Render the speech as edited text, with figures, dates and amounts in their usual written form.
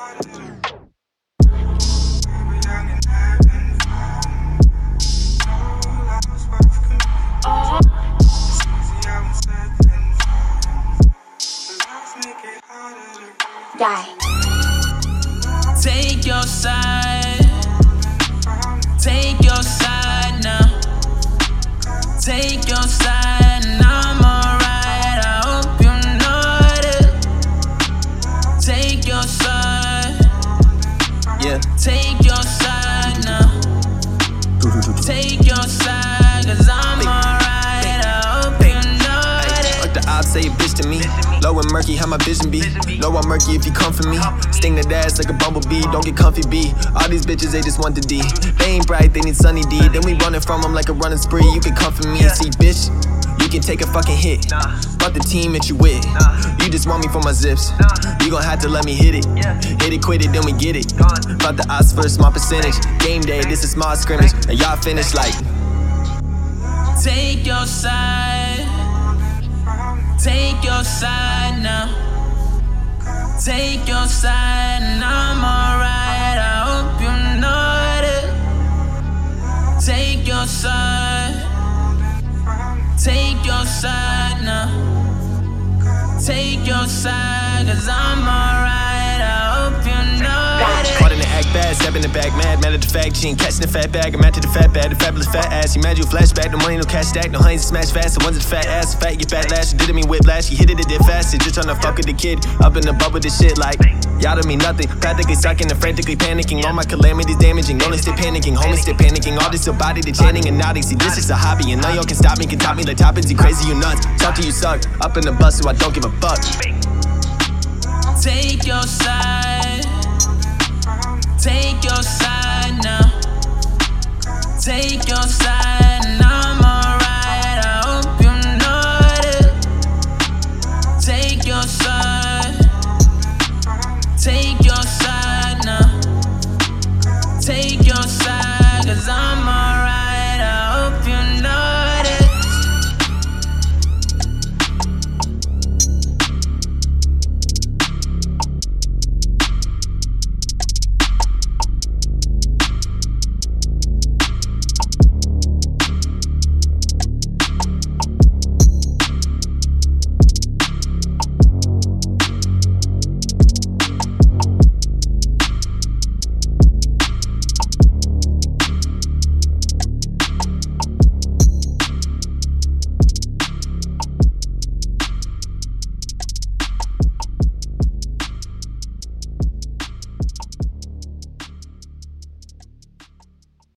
Take your side. Take your side now. Take your side and I'm alright. I hope you know it. Take your side. Yeah. Take your side now. Take your side, cause I'm alright. I hope you know it. What the ops say a bitch to me. Low and murky, how my vision be. Low I'm murky if you come for me. Sting that ass like a bumblebee, don't get comfy B. All these bitches, they just want the D. They ain't bright, they need sunny D. Then we running from them like a running spree. You can come for me, see bitch, you can take a fucking hit. Fuck the team that you with. You just want me for my zips. You gon' have to let me hit it. Hit it, quit it, then we get it. Fuck the odds for a small percentage. Game day, this is small scrimmage. And y'all finish like. Take your side. Take your side now. Take your side and I'm alright. I hope you know it. Take your side. Take your side now. Take your side, cause I'm alright. I hope you know it. Caught in the act bad, step in the back, mad at the fact. She ain't catching the fat bag, I'm mad to the fat bag, the fabulous fat ass. You mad you a flashback, no money, no cash stack, no honeys to smash fast. The ones with the fat ass, fat get fat lash. She did it me whiplash, she hit it fast. Just tryna fuck with the kid, up in the bubble with this shit like. Y'all don't mean nothing, practically sucking and frantically panicking. All my calamities damaging, only still panicking, homies still panicking. All this your body, the chanting and nodding. See, this is a hobby, and none y'all can stop me, can top me like toppings. You crazy, you nuts, talk to you suck. Up in the bus, so I don't give a fuck. Take your side. Take your side now. Take your side and I'm alright. I hope you know it. Take your side. Take your side now. Take your side, cause I'm alright.